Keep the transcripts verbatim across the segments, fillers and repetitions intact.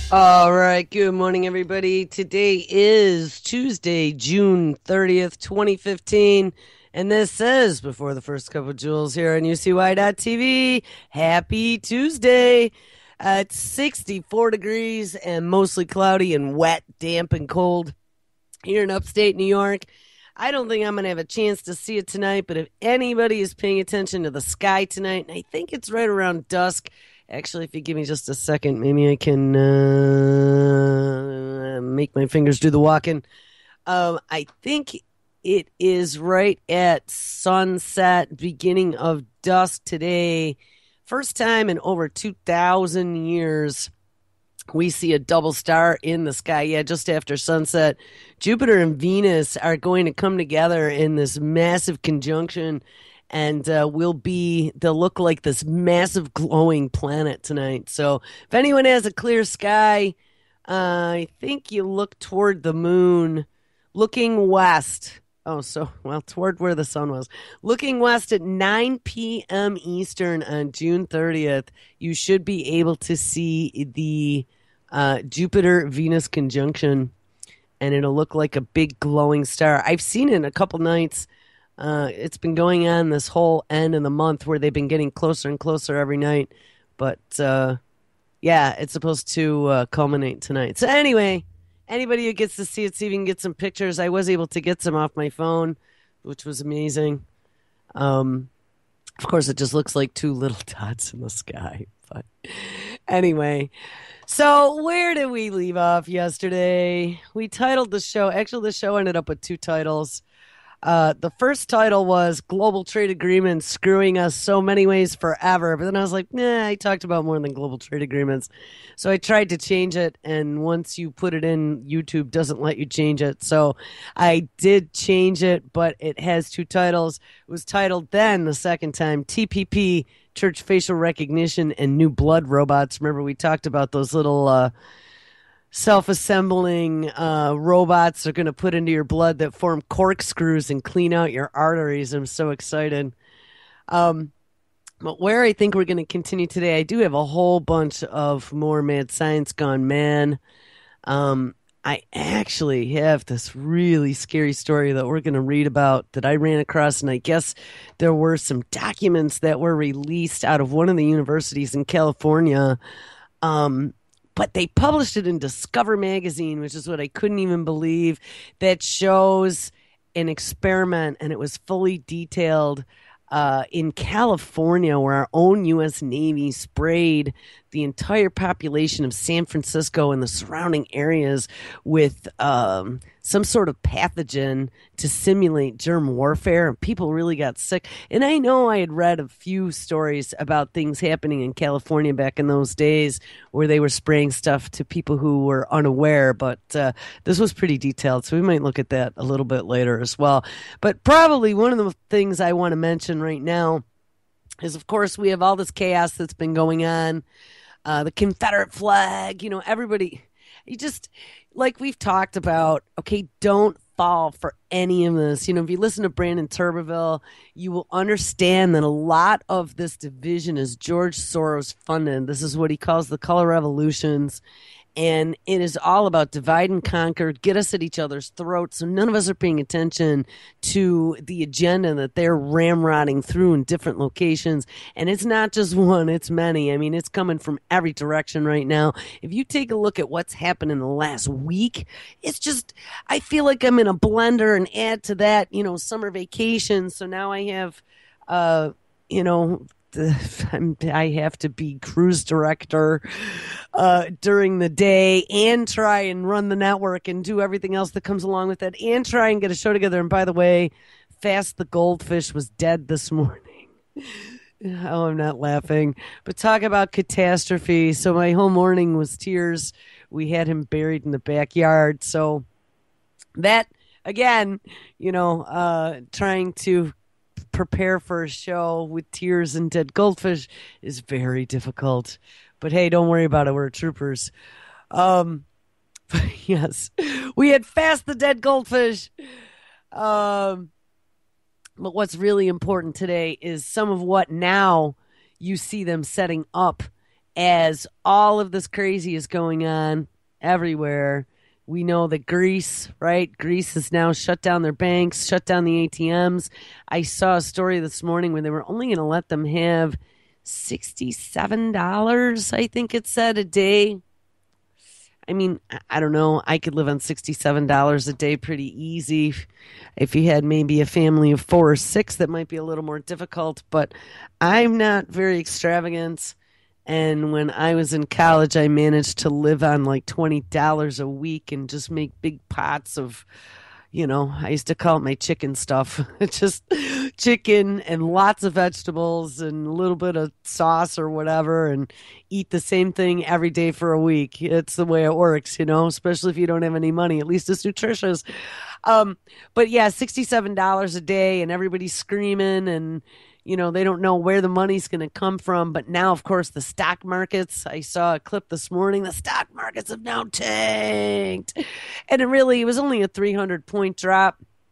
All right. Good morning, everybody. Today is Tuesday, June thirtieth, twenty fifteen. And this is Before the First Cup of Jules here on U C Y dot T V. Happy Tuesday. Uh, it's sixty-four degrees and mostly cloudy and wet, damp, and cold here in upstate New York. I don't think I'm going to have a chance to see it tonight, but if anybody is paying attention to the sky tonight, and I think it's right around dusk. Actually, if you give me just a second, maybe I can uh, make my fingers do the walking. Um, I think it is right at sunset, beginning of dusk today. First time in over two thousand years we see a double star in the sky. Yeah, just after sunset. Jupiter and Venus are going to come together in this massive conjunction, and uh, will be, they'll look like this massive glowing planet tonight. So if anyone has a clear sky, uh, I think you look toward the moon, looking west. Oh, so, well, toward where the sun was. Looking west at nine p.m. Eastern on June thirtieth, you should be able to see the uh, Jupiter-Venus conjunction, and it'll look like a big glowing star. I've seen it a couple nights. Uh, it's been going on this whole end of the month where they've been getting closer and closer every night. But, uh, yeah, it's supposed to uh, culminate tonight. So anyway, anybody who gets to see it, see if you can get some pictures. I was able to get some off my phone, which was amazing. Um, of course, it just looks like two little dots in the sky. But anyway, so where did we leave off yesterday? We titled the show. Actually, the show ended up with two titles. Uh, the first title was Global Trade Agreements Screwing Us So Many Ways Forever. But then I was like, nah, I talked about more than global trade agreements. So I tried to change it. And once you put it in, YouTube doesn't let you change it. So I did change it, but it has two titles. It was titled then the second time T P P, Church Facial Recognition and New Blood Robots. Remember, we talked about those little uh, self-assembling uh, robots are going to put into your blood that form corkscrews and clean out your arteries. I'm so excited. Um, but where I think we're going to continue today, I do have a whole bunch of more Mad Science Gone Man. Um, I actually have this really scary story that we're going to read about that I ran across, and I guess there were some documents that were released out of one of the universities in California. Um, but they published it in Discover magazine, which is what I couldn't even believe, that shows an experiment, and it was fully detailed uh, in California, where our own U S Navy sprayed the entire population of San Francisco and the surrounding areas with um, some sort of pathogen to simulate germ warfare. And people really got sick. And I know I had read a few stories about things happening in California back in those days where they were spraying stuff to people who were unaware. But uh, this was pretty detailed. So we might look at that a little bit later as well. But probably one of the things I want to mention right now is, of course, we have all this chaos that's been going on. Uh, the Confederate flag, you know, everybody, you just, like we've talked about, okay, don't fall for any of this. You know, if you listen to Brandon Tuberville, you will understand that a lot of this division is George Soros funded. This is what he calls the color revolutions. And it is all about divide and conquer, get us at each other's throats. So none of us are paying attention to the agenda that they're ramrodding through in different locations. And it's not just one, it's many. I mean, it's coming from every direction right now. If you take a look at what's happened in the last week, it's just, I feel like I'm in a blender, and add to that, you know, summer vacation. So now I have, uh, you know, I'm, I have to be cruise director uh, during the day and try and run the network and do everything else that comes along with it and try and get a show together. And by the way, Fast the Goldfish was dead this morning. Oh, I'm not laughing. But talk about catastrophe. So my whole morning was tears. We had him buried in the backyard. So that, again, you know, uh, trying to prepare for a show with tears and dead goldfish is very difficult. But hey, don't worry about it. We're troopers. Um, yes, we had Fast the Dead Goldfish. Um, but what's really important today is some of what now you see them setting up as all of this crazy is going on everywhere. We know that Greece, right? Greece has now shut down their banks, shut down the A T Ms. I saw a story this morning where they were only going to let them have sixty-seven dollars, I think it said, a day. I mean, I don't know. I could live on sixty-seven dollars a day pretty easy. If you had maybe a family of four or six, that might be a little more difficult, but I'm not very extravagant. And when I was in college, I managed to live on like twenty dollars a week and just make big pots of, you know, I used to call it my chicken stuff. It's just chicken and lots of vegetables and a little bit of sauce or whatever, and eat the same thing every day for a week. It's the way it works, you know, especially if you don't have any money. At least it's nutritious. Um, but yeah, sixty-seven dollars a day, and everybody's screaming, and you know, they don't know where the money's going to come from. But now, of course, the stock markets, I saw a clip this morning, the stock markets have now tanked. And it really, it was only a three hundred point drop.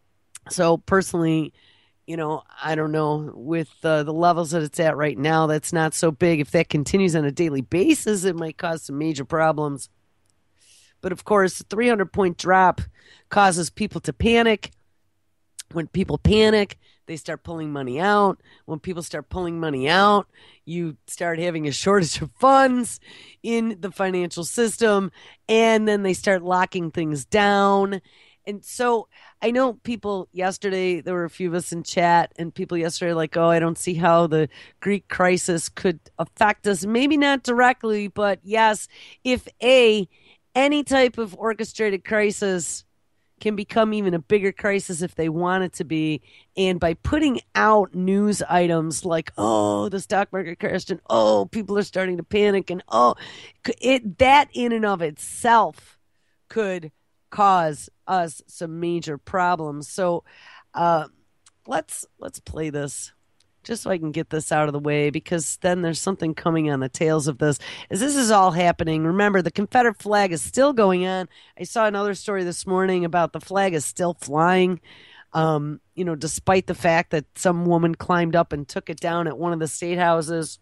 So personally, you know, I don't know, with uh, the levels that it's at right now, that's not so big. If that continues on a daily basis, it might cause some major problems. But of course, a three hundred point drop causes people to panic. When people panic, they start pulling money out. When people start pulling money out, you start having a shortage of funds in the financial system, and then they start locking things down. And so I know people yesterday, there were a few of us in chat, and people yesterday were like, oh, I don't see how the Greek crisis could affect us. Maybe not directly, but yes, if A, any type of orchestrated crisis can become even a bigger crisis if they want it to be. And by putting out news items like, oh, the stock market crashed, and oh, people are starting to panic, and oh, it that in and of itself could cause us some major problems. So uh, let's let's play this just so I can get this out of the way, because then there's something coming on the tails of this. As this is all happening, remember, the Confederate flag is still going on. I saw another story this morning about the flag is still flying, um, you know, despite the fact that some woman climbed up and took it down at one of the state houses.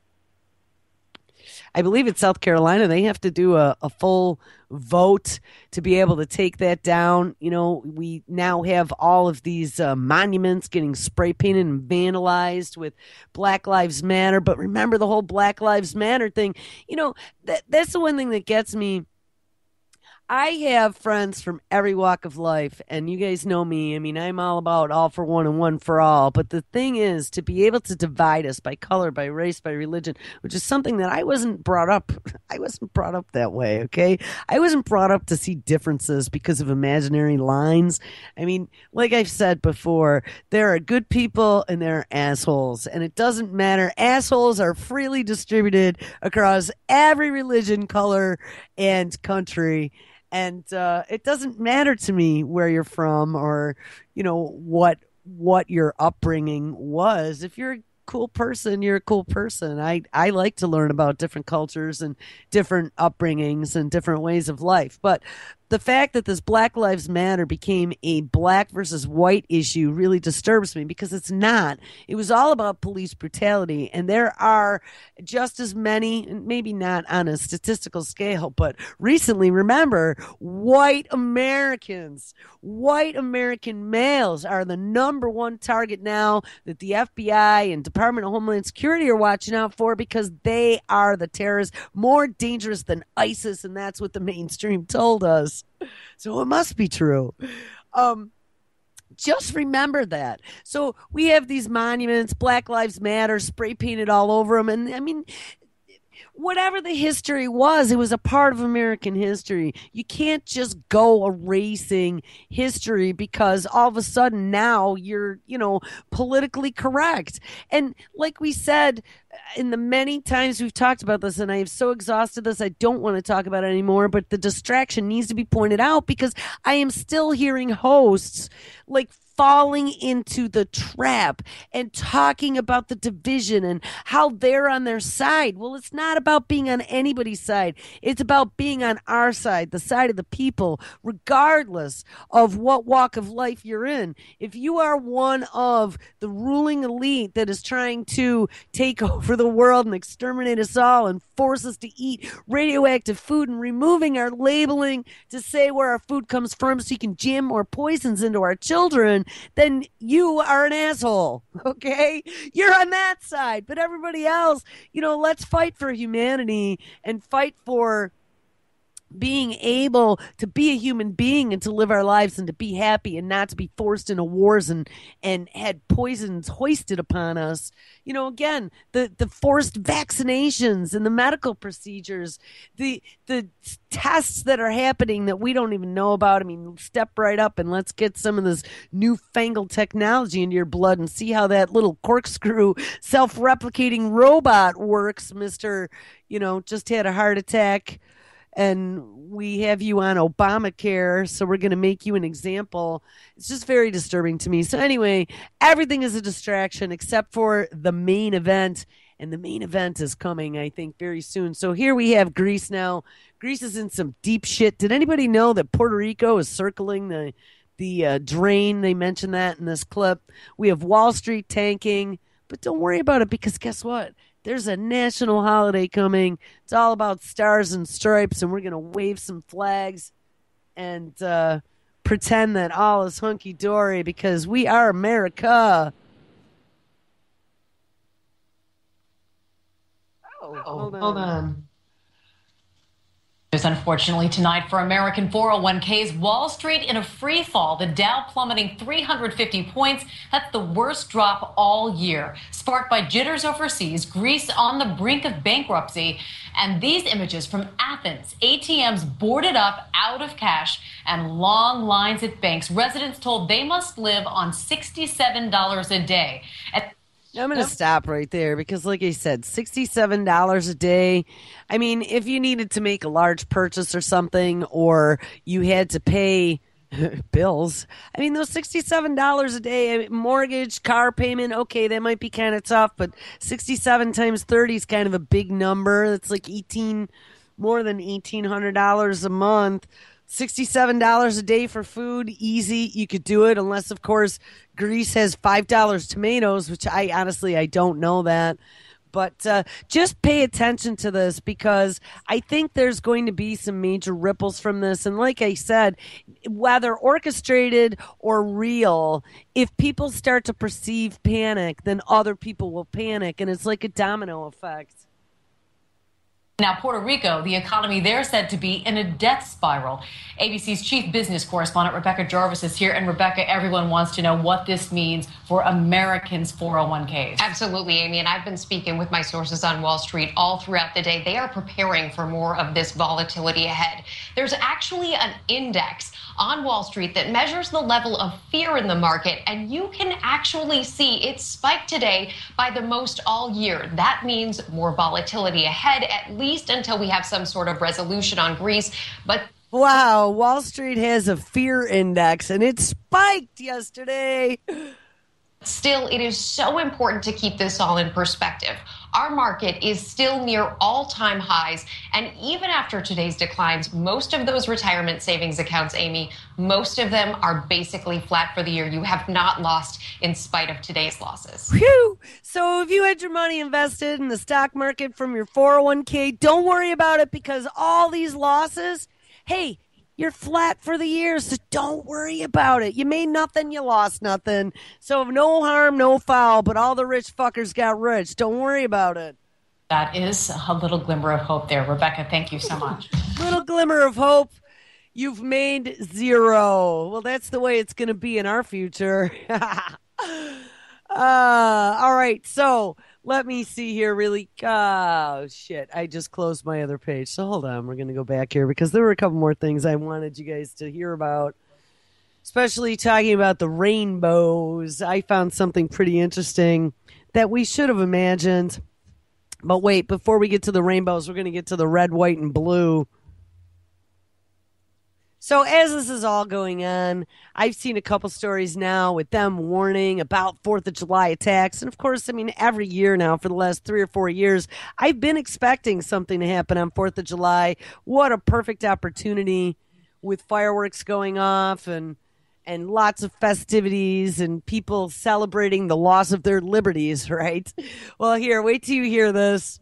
I believe it's South Carolina. They have to do a, a full vote to be able to take that down. You know, we now have all of these uh, monuments getting spray painted and vandalized with Black Lives Matter. But remember the whole Black Lives Matter thing. You know, that that's the one thing that gets me. I have friends from every walk of life, and you guys know me. I mean, I'm all about all for one and one for all. But the thing is, to be able to divide us by color, by race, by religion, which is something that I wasn't brought up. I wasn't brought up that way, okay? I wasn't brought up to see differences because of imaginary lines. I mean, like I've said before, there are good people and there are assholes, and it doesn't matter. Assholes are freely distributed across every religion, color, and country. And uh, it doesn't matter to me where you're from or, you know, what what your upbringing was. If you're a cool person, you're a cool person. I, I like to learn about different cultures and different upbringings and different ways of life. But the fact that this Black Lives Matter became a black versus white issue really disturbs me, because it's not. It was all about police brutality, and there are just as many, maybe not on a statistical scale, but recently, remember, white Americans, white American males are the number one target now that the F B I and Department of Homeland Security are watching out for, because they are the terrorists, more dangerous than ISIS, and that's what the mainstream told us. So it must be true. Um, just remember that. So we have these monuments, Black Lives Matter, spray painted all over them. And I mean, whatever the history was, it was a part of American history. You can't just go erasing history because all of a sudden now you're, you know, politically correct. And like we said, in the many times we've talked about this, and I have so exhausted this, I don't want to talk about it anymore, but the distraction needs to be pointed out, because I am still hearing hosts like falling into the trap and talking about the division and how they're on their side. Well, it's not about being on anybody's side. It's about being on our side, the side of the people, regardless of what walk of life you're in. If you are one of the ruling elite that is trying to take over the world and exterminate us all and force us to eat radioactive food and removing our labeling to say where our food comes from so you can jam more poisons into our children, then you are an asshole, okay? You're on that side. But everybody else, you know, let's fight for humanity and fight for being able to be a human being and to live our lives and to be happy and not to be forced into wars and, and had poisons hoisted upon us. You know, again, the, the forced vaccinations and the medical procedures, the the tests that are happening that we don't even know about. I mean, step right up and let's get some of this newfangled technology into your blood and see how that little corkscrew self-replicating robot works, Mister You know, just had a heart attack. And we have you on Obamacare, so we're going to make you an example. It's just very disturbing to me. So anyway, everything is a distraction except for the main event. And the main event is coming, I think, very soon. So here we have Greece now. Greece is in some deep shit. Did anybody know that Puerto Rico is circling the, the uh, drain? They mentioned that in this clip. We have Wall Street tanking. But don't worry about it because guess what? There's a national holiday coming. It's all about stars and stripes, and we're going to wave some flags and uh, pretend that all is hunky-dory because we are America. Oh, hold on. Hold on. Unfortunately, tonight for American four oh one k's, Wall Street in a free fall. The Dow plummeting three hundred fifty points. That's the worst drop all year. Sparked by jitters overseas, Greece on the brink of bankruptcy. And these images from Athens, A T Ms boarded up out of cash and long lines at banks. Residents told they must live on sixty-seven dollars a day. At I'm going to stop right there because, like I said, sixty-seven dollars a day. I mean, if you needed to make a large purchase or something, or you had to pay bills, I mean, those sixty-seven dollars a day, I mean, mortgage, car payment, okay, that might be kind of tough, but sixty-seven times thirty is kind of a big number. It's like eighteen, more than eighteen hundred dollars a month. sixty-seven dollars a day for food, easy. You could do it unless, of course, Greece has five dollars tomatoes, which I honestly, I don't know that. But uh, just pay attention to this because I think there's going to be some major ripples from this. And like I said, whether orchestrated or real, if people start to perceive panic, then other people will panic. And it's like a domino effect. Now, Puerto Rico, the economy there said to be in a death spiral. A B C's chief business correspondent Rebecca Jarvis is here. And Rebecca, everyone wants to know what this means for Americans' four oh one k's. Absolutely, Amy. And I've been speaking with my sources on Wall Street all throughout the day. They are preparing for more of this volatility ahead. There's actually an index on Wall Street that measures the level of fear in the market. And you can actually see it spiked today by the most all year. That means more volatility ahead, at least until we have some sort of resolution on Greece. But wow, Wall Street has a fear index and it spiked yesterday. Still, it is so important to keep this all in perspective. Our market is still near all-time highs, and even after today's declines, most of those retirement savings accounts, Amy, most of them are basically flat for the year. You have not lost in spite of today's losses. Whew. So if you had your money invested in the stock market from your four oh one k, don't worry about it because all these losses, hey, you're flat for the year, so don't worry about it. You made nothing, you lost nothing. So no harm, no foul, but all the rich fuckers got rich. Don't worry about it. That is a little glimmer of hope there. Rebecca, thank you so much. Little glimmer of hope. You've made zero. Well, that's the way it's going to be in our future. uh, all right, so let me see here really. Oh, shit. I just closed my other page. So hold on. We're going to go back here because there were a couple more things I wanted you guys to hear about, especially talking about the rainbows. I found something pretty interesting that we should have imagined. But wait, before we get to the rainbows, we're going to get to the red, white, and blue. So as this is all going on, I've seen a couple stories now with them warning about fourth of July attacks. And of course, I mean, every year now for the last three or four years, I've been expecting something to happen on fourth of July. What a perfect opportunity with fireworks going off and and lots of festivities and people celebrating the loss of their liberties, right? Well, here, wait till you hear this.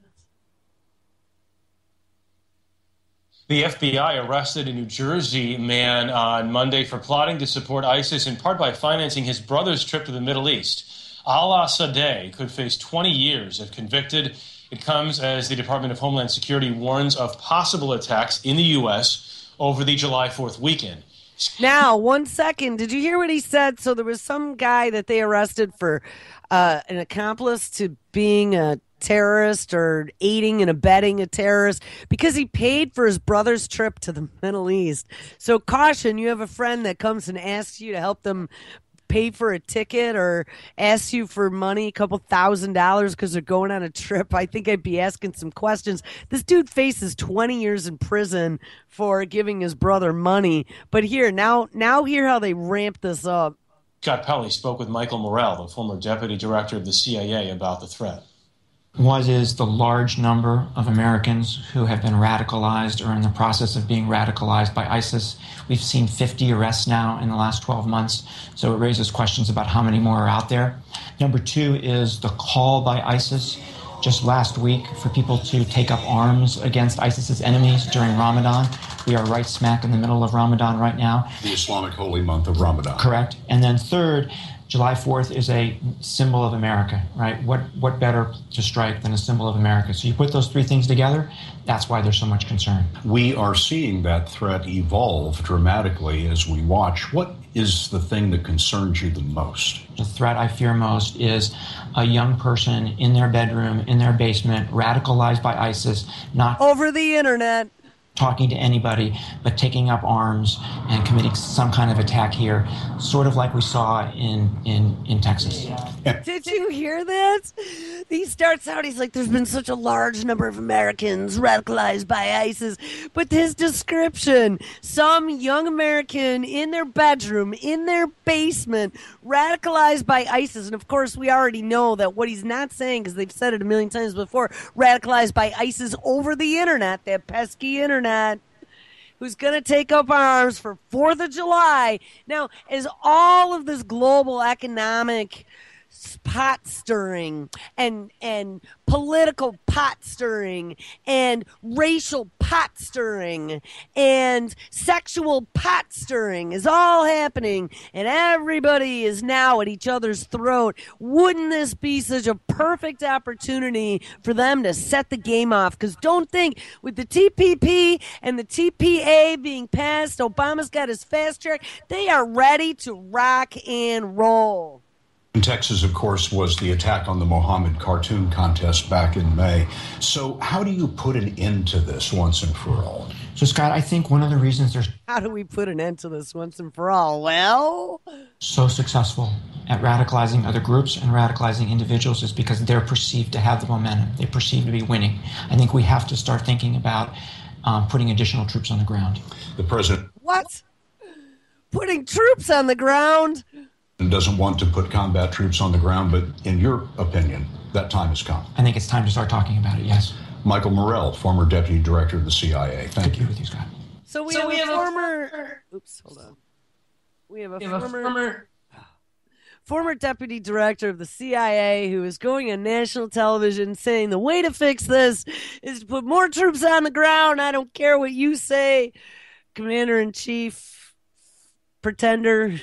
The F B I arrested a New Jersey man on Monday for plotting to support ISIS, in part by financing his brother's trip to the Middle East. Alaa Sadeh could face twenty years if convicted. It comes as the Department of Homeland Security warns of possible attacks in the U S over the July fourth weekend. Now, one second. Did you hear what he said? So there was some guy that they arrested for uh, an accomplice to being a terrorist or aiding and abetting a terrorist because he paid for his brother's trip to the Middle East. So caution, you have a friend that comes and asks you to help them pay for a ticket or asks you for money, a couple thousand dollars because they're going on a trip. I think I'd be asking some questions. This dude faces twenty years in prison for giving his brother money. But here, now, now hear how they ramp this up. Scott Pelley spoke with Michael Morell, the former deputy director of the C I A, about the threat. What is the large number of Americans who have been radicalized or in the process of being radicalized by ISIS? We've seen fifty arrests now in the last twelve months, so it raises questions about how many more are out there. Number two is the call by ISIS just last week for people to take up arms against ISIS's enemies during Ramadan. We are right smack in the middle of Ramadan right now. The Islamic holy month of Ramadan. Correct. And then third, July fourth is a symbol of America, right? What what better to strike than a symbol of America? So you put those three things together, that's why there's so much concern. We are seeing that threat evolve dramatically as we watch. What is the thing that concerns you the most? The threat I fear most is a young person in their bedroom, in their basement, radicalized by ISIS, not over the internet, talking to anybody, but taking up arms and committing some kind of attack here, sort of like we saw in, in, in Texas. Did you hear that? He starts out, he's like, there's been such a large number of Americans radicalized by ISIS. But his description, some young American in their bedroom, in their basement, radicalized by ISIS. And of course, we already know that what he's not saying, because they've said it a million times before, radicalized by ISIS over the internet, that pesky internet. Who's going to take up arms for fourth of July. Now, as all of this global economic pot stirring and and political pot stirring and racial pot stirring and sexual pot stirring is all happening and everybody is now at each other's throat, wouldn't this be such a perfect opportunity for them to set the game off? Because don't think, with the T P P and the T P A being passed, Obama's got his fast track, they are ready to rock and roll. In Texas, of course, was the attack on the Mohammed cartoon contest back in May. So how do you put an end to this once and for all? So, Scott, I think one of the reasons they're How do we put an end to this once and for all? Well, so successful at radicalizing other groups and radicalizing individuals is because they're perceived to have the momentum. They're perceived to be winning. I think we have to start thinking about um, putting additional troops on the ground. The president... What? Putting troops on the ground? Doesn't want to put combat troops on the ground, but in your opinion, that time has come. I think it's time to start talking about it, yes. Michael Morell, former deputy director of the C I A. Thank Good you. with you, Scott. So we So have we a have a former... former- Oops, hold on. We have a We have a former... former former deputy director of the C I A who is going on national television saying the way to fix this is to put more troops on the ground. I don't care what you say, Commander-in-Chief, pretender.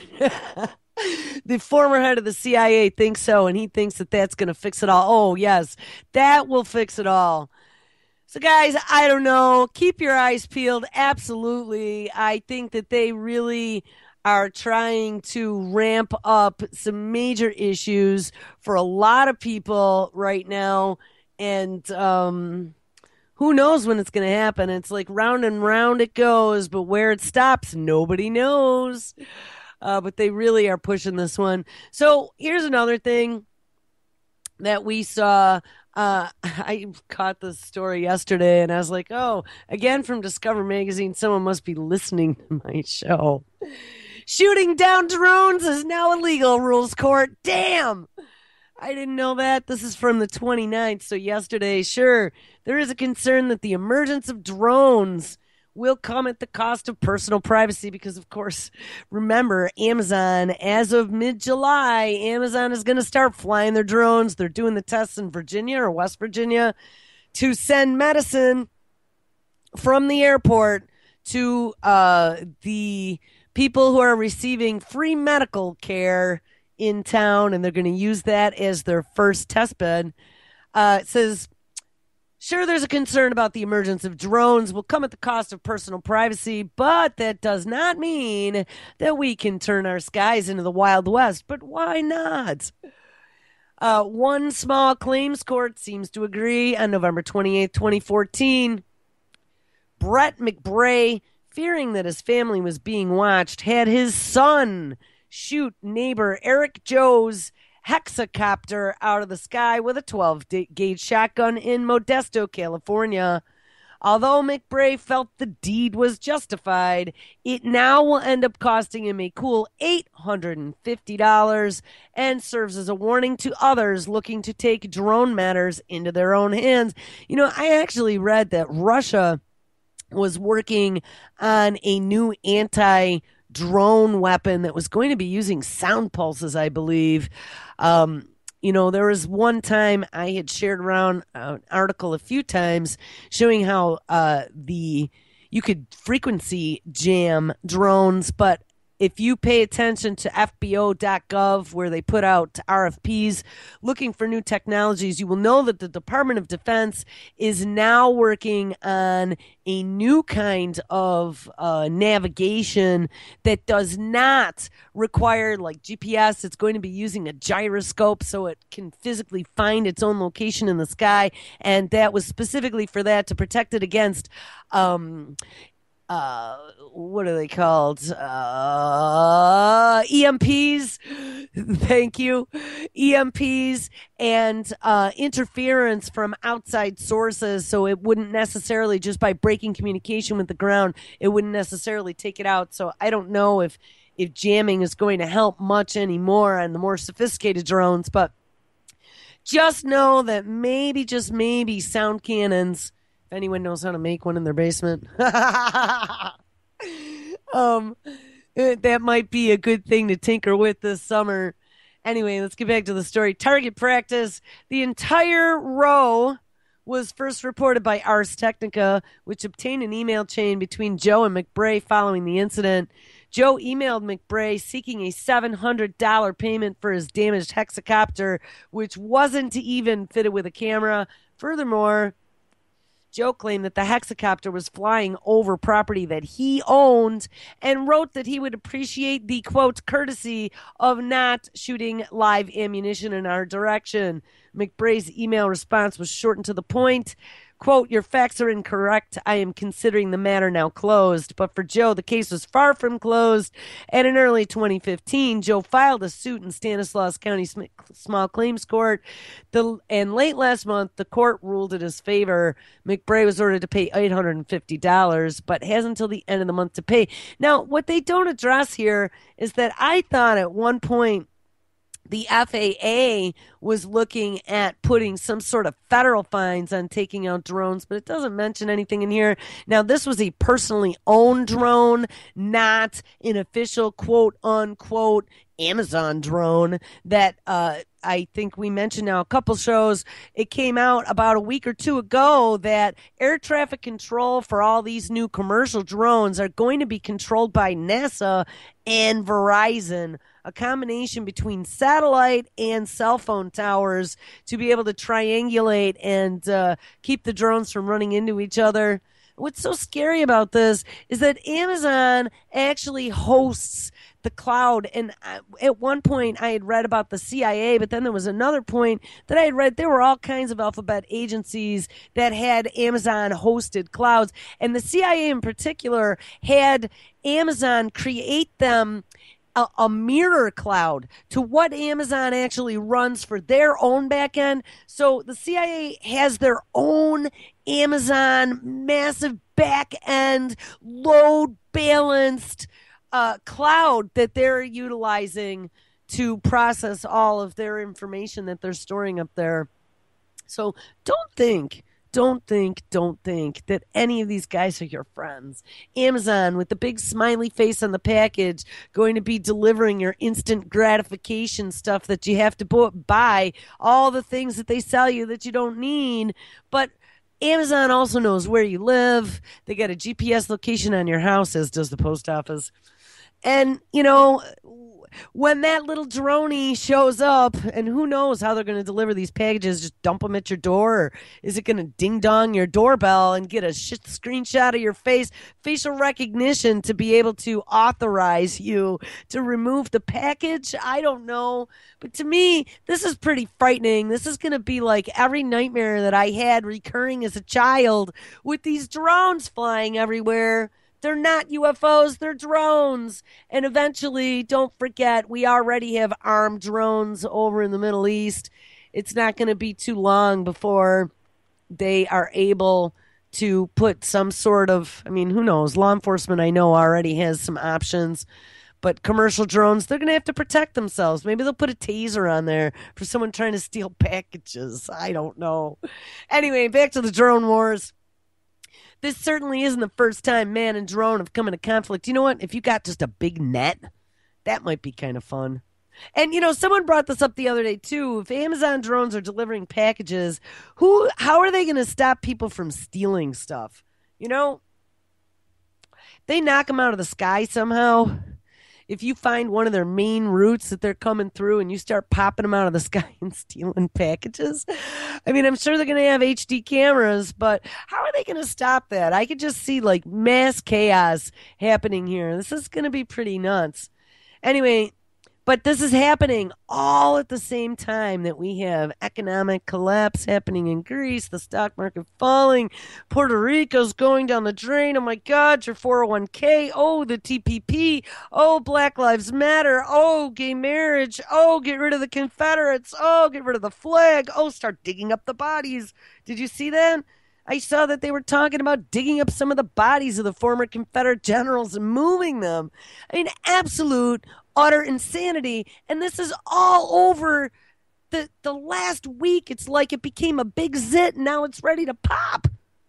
The former head of the C I A thinks so, and he thinks that that's going to fix it all. Oh, yes, that will fix it all. So, guys, I don't know. Keep your eyes peeled. Absolutely. I think that they really are trying to ramp up some major issues for a lot of people right now. And um, who knows when it's going to happen? It's like round and round it goes, but where it stops, nobody knows. Uh, but they really are pushing this one. So here's another thing that we saw Uh, I caught this story yesterday and I was like, oh, again from Discover Magazine, someone must be listening to my show. Shooting down drones is now illegal, rules court. Damn! I didn't know that. This is from the twenty-ninth, so yesterday. Sure, there is a concern that the emergence of drones will come at the cost of personal privacy because, of course, remember, Amazon, as of mid-July, Amazon is going to start flying their drones. They're doing the tests in Virginia or West Virginia to send medicine from the airport to uh, the people who are receiving free medical care in town, and they're going to use that as their first test bed. Uh, it says, sure, there's a concern about the emergence of drones will come at the cost of personal privacy, but that does not mean that we can turn our skies into the Wild West. But why not? Uh, one small claims court seems to agree. On November twenty-eighth, twenty fourteen, Brett McBray, fearing that his family was being watched, had his son shoot neighbor Eric Joe's hexacopter out of the sky with a twelve gauge shotgun in Modesto, California. Although McBray felt the deed was justified, it now will end up costing him a cool eight hundred fifty dollars and serves as a warning to others looking to take drone matters into their own hands. You know, I actually read that Russia was working on a new anti drone weapon that was going to be using sound pulses, I believe. Um, you know, there was one time I had shared around an article a few times showing how uh, the you could frequency jam drones, but if you pay attention to F B O dot gov, where they put out R F Ps looking for new technologies, you will know that the Department of Defense is now working on a new kind of uh, navigation that does not require like G P S. It's going to be using a gyroscope so it can physically find its own location in the sky. And that was specifically for that, to protect it against um, Uh, what are they called? Uh, E M Ps. Thank you. E M Ps and uh, interference from outside sources. So it wouldn't necessarily, just by breaking communication with the ground, it wouldn't necessarily take it out. So I don't know if, if jamming is going to help much anymore on the more sophisticated drones, but just know that maybe, just maybe, sound cannons, if anyone knows how to make one in their basement, um, that might be a good thing to tinker with this summer. Anyway, let's get back to the story. Target practice. The entire row was first reported by Ars Technica, which obtained an email chain between Joe and McBray following the incident. Joe emailed McBray seeking a seven hundred dollars payment for his damaged hexacopter, which wasn't even fitted with a camera. Furthermore, Joe claimed that the hexacopter was flying over property that he owned and wrote that he would appreciate the, quote, courtesy of not shooting live ammunition in our direction. McBray's email response was short and to the point. Quote, your facts are incorrect. I am considering the matter now closed. But for Joe, the case was far from closed. And in early twenty fifteen, Joe filed a suit in Stanislaus County Small Claims Court. The, and late last month, the court ruled in his favor. McBray was ordered to pay eight hundred fifty dollars, but has until the end of the month to pay. Now, what they don't address here is that I thought at one point the F A A was looking at putting some sort of federal fines on taking out drones, but it doesn't mention anything in here. Now, this was a personally owned drone, not an official quote unquote Amazon drone that uh, I think we mentioned now a couple shows. It came out about a week or two ago that air traffic control for all these new commercial drones are going to be controlled by NASA and Verizon, a combination between satellite and cell phone towers to be able to triangulate and uh, keep the drones from running into each other. What's so scary about this is that Amazon actually hosts the cloud. And at one point I had read about the C I A, but then there was another point that I had read there were all kinds of alphabet agencies that had Amazon hosted clouds. And the C I A in particular had Amazon create them a, a mirror cloud to what Amazon actually runs for their own back end. So the C I A has their own Amazon massive back end load balanced uh, cloud that they're utilizing to process all of their information that they're storing up there. So don't think, don't think, don't think that any of these guys are your friends. Amazon, with the big smiley face on the package, going to be delivering your instant gratification stuff that you have to buy, all the things that they sell you that you don't need. But Amazon also knows where you live. They got a G P S location on your house, as does the post office. And, you know, when that little droney shows up, and who knows how they're going to deliver these packages, just dump them at your door, or is it going to ding-dong your doorbell and get a shit screenshot of your face, facial recognition to be able to authorize you to remove the package? I don't know. But to me, this is pretty frightening. This is going to be like every nightmare that I had recurring as a child with these drones flying everywhere. They're not U F Os, they're drones. And eventually, don't forget, we already have armed drones over in the Middle East. It's not going to be too long before they are able to put some sort of, I mean, who knows? Law enforcement, I know, already has some options. But commercial drones, they're going to have to protect themselves. Maybe they'll put a taser on there for someone trying to steal packages. I don't know. Anyway, back to the drone wars. This certainly isn't the first time man and drone have come into conflict. You know what? If you got just a big net, that might be kind of fun. And, you know, someone brought this up the other day, too. If Amazon drones are delivering packages, who, how are they going to stop people from stealing stuff? You know, they knock them out of the sky somehow. If you find one of their main routes that they're coming through and you start popping them out of the sky and stealing packages, I mean, I'm sure they're going to have H D cameras, but how are they going to stop that? I could just see like mass chaos happening here. This is going to be pretty nuts. Anyway, but this is happening all at the same time that we have economic collapse happening in Greece, the stock market falling, Puerto Rico's going down the drain. Oh my God, your four oh one k. Oh, the T P P. Oh, Black Lives Matter. Oh, gay marriage. Oh, get rid of the Confederates. Oh, get rid of the flag. Oh, start digging up the bodies. Did you see that? I saw that they were talking about digging up some of the bodies of the former Confederate generals and moving them. I mean, absolute, utter insanity. And this is all over the the last week. It's like it became a big zit, and now it's ready to pop.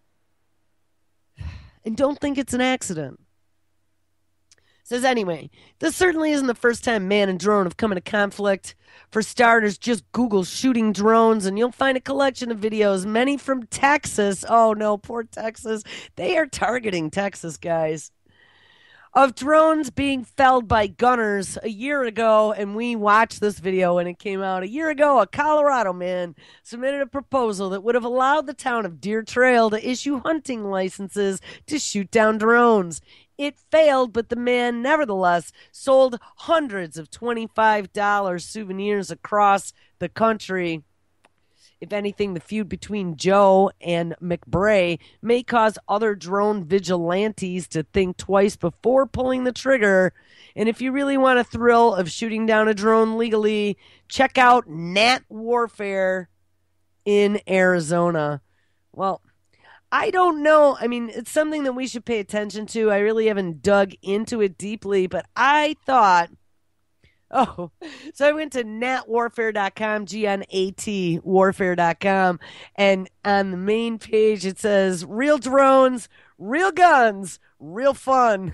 And don't think it's an accident. Says anyway, this certainly isn't the first time man and drone have come into conflict. For starters, just Google shooting drones and you'll find a collection of videos, many from Texas. Oh no, poor Texas. They are targeting Texas, guys. Of drones being felled by gunners a year ago, and we watched this video when it came out. A year ago, a Colorado man submitted a proposal that would have allowed the town of Deer Trail to issue hunting licenses to shoot down drones. It failed, but the man nevertheless sold hundreds of twenty-five dollars souvenirs across the country. If anything, the feud between Joe and McBray may cause other drone vigilantes to think twice before pulling the trigger. And if you really want a thrill of shooting down a drone legally, check out Nat Warfare in Arizona. Well, I don't know. I mean, it's something that we should pay attention to. I really haven't dug into it deeply, but I thought, oh, so I went to nat warfare dot com, G N A T warfare dot com, and on the main page it says, real drones, real guns, real fun.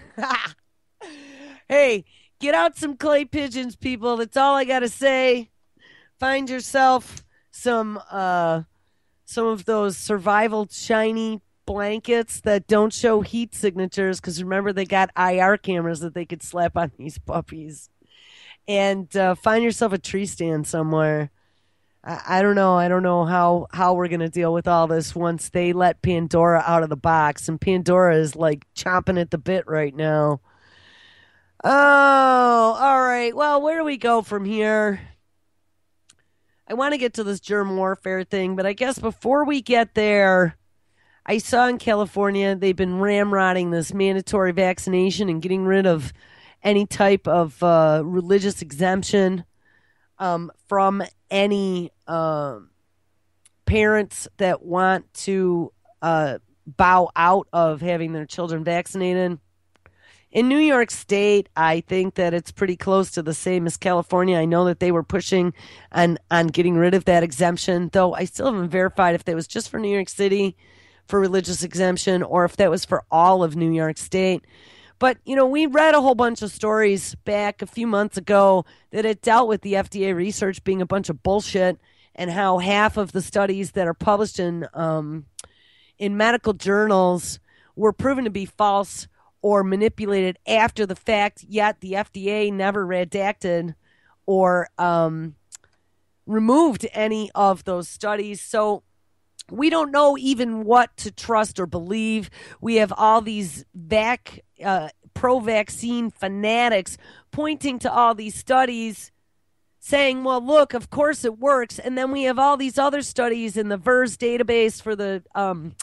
Hey, get out some clay pigeons, people. That's all I got to say. Find yourself some, uh, some of those survival shiny blankets that don't show heat signatures, because remember, they got I R cameras that they could slap on these puppies. And uh, find yourself a tree stand somewhere. I, I don't know. I don't know how, how we're going to deal with all this once they let Pandora out of the box. And Pandora is like chomping at the bit right now. Oh, all right. Well, where do we go from here? I want to get to this germ warfare thing, but I guess before we get there, I saw in California they've been ramrodding this mandatory vaccination and getting rid of any type of uh, religious exemption um, from any uh, parents that want to uh, bow out of having their children vaccinated. In New York State, I think that it's pretty close to the same as California. I know that they were pushing on, on getting rid of that exemption, though I still haven't verified if that was just for New York City for religious exemption or if that was for all of New York State. But, you know, we read a whole bunch of stories back a few months ago that it dealt with the F D A research being a bunch of bullshit and how half of the studies that are published in um, in medical journals were proven to be false or manipulated after the fact, yet the F D A never redacted or um, removed any of those studies. So we don't know even what to trust or believe. We have all these vac, uh, pro-vaccine fanatics pointing to all these studies saying, well, look, of course it works. And then we have all these other studies in the V R S database for the um,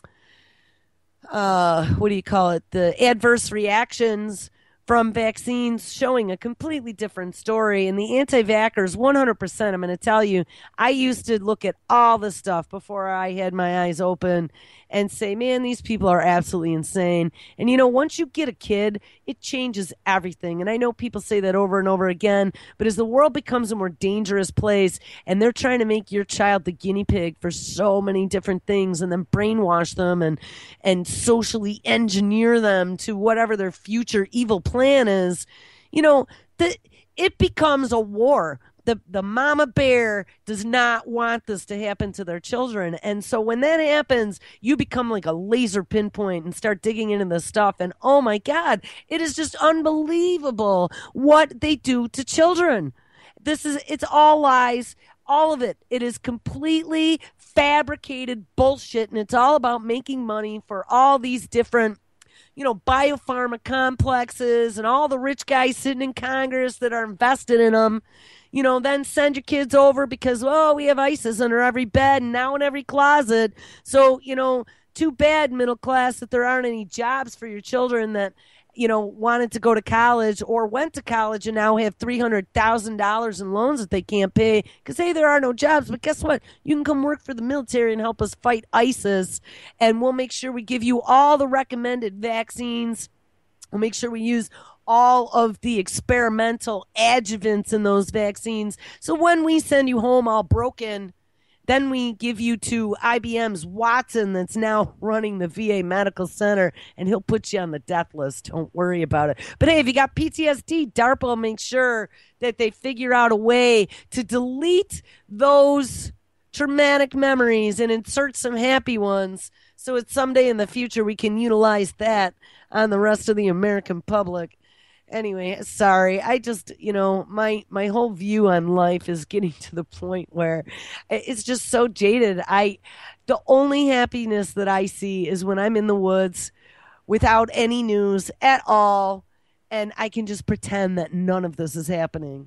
uh, what do you call it? The adverse reactions from vaccines showing a completely different story. And the anti-vaxxers, one hundred percent, I'm going to tell you, I used to look at all this stuff before I had my eyes open and say, man, these people are absolutely insane. And, you know, once you get a kid, it changes everything. And I know people say that over and over again, but as the world becomes a more dangerous place and they're trying to make your child the guinea pig for so many different things and then brainwash them and, and socially engineer them to whatever their future evil plan is, you know, the, it becomes a war. The the mama bear does not want this to happen to their children. And so when that happens, you become like a laser pinpoint and start digging into the stuff. And oh my God, it is just unbelievable what they do to children. This is, it's all lies. All of it. It is completely fabricated bullshit. And it's all about making money for all these different, you know, biopharma complexes and all the rich guys sitting in Congress that are invested in them. You know, then send your kids over because, oh, we have ISIS under every bed and now in every closet. So, you know, too bad, middle class, that there aren't any jobs for your children that, you know, wanted to go to college or went to college and now have three hundred thousand dollars in loans that they can't pay because, hey, there are no jobs. But guess what? You can come work for the military and help us fight ISIS. And we'll make sure we give you all the recommended vaccines. We'll make sure we use all of the experimental adjuvants in those vaccines. So when we send you home all broken, then we give you to I B M's Watson that's now running the V A Medical Center, and he'll put you on the death list. Don't worry about it. But hey, if you got P T S D, DARPA will make sure that they figure out a way to delete those traumatic memories and insert some happy ones so that someday in the future we can utilize that on the rest of the American public. Anyway, sorry. I just, you know, my my whole view on life is getting to the point where it's just so jaded. I the only happiness that I see is when I'm in the woods without any news at all, and I can just pretend that none of this is happening.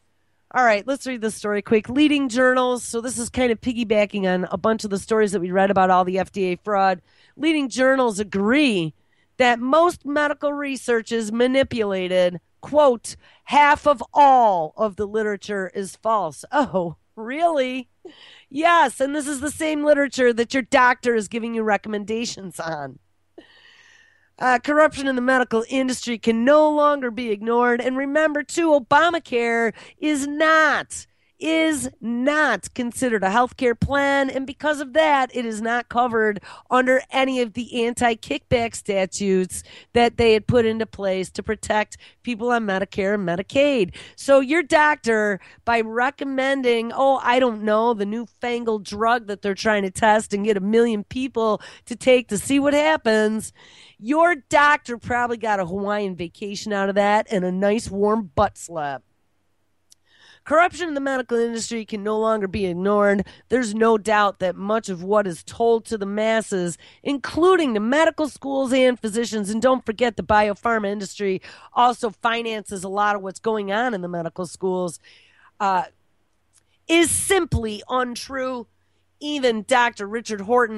All right, let's read this story quick. Leading journals. So this is kind of piggybacking on a bunch of the stories that we read about all the F D A fraud. Leading journals agree that most medical research is manipulated. Quote, half of all of the literature is false. Oh, really? Yes, and this is the same literature that your doctor is giving you recommendations on. Uh, corruption in the medical industry can no longer be ignored. And remember, too, Obamacare is not is not considered a health care plan, and because of that, it is not covered under any of the anti-kickback statutes that they had put into place to protect people on Medicare and Medicaid. So your doctor, by recommending, oh, I don't know, the newfangled drug that they're trying to test and get a million people to take to see what happens, your doctor probably got a Hawaiian vacation out of that and a nice warm butt slap. Corruption in the medical industry can no longer be ignored. There's no doubt that much of what is told to the masses, including the medical schools and physicians, and don't forget the biopharma industry also finances a lot of what's going on in the medical schools, uh, is simply untrue. Even Doctor Richard Horton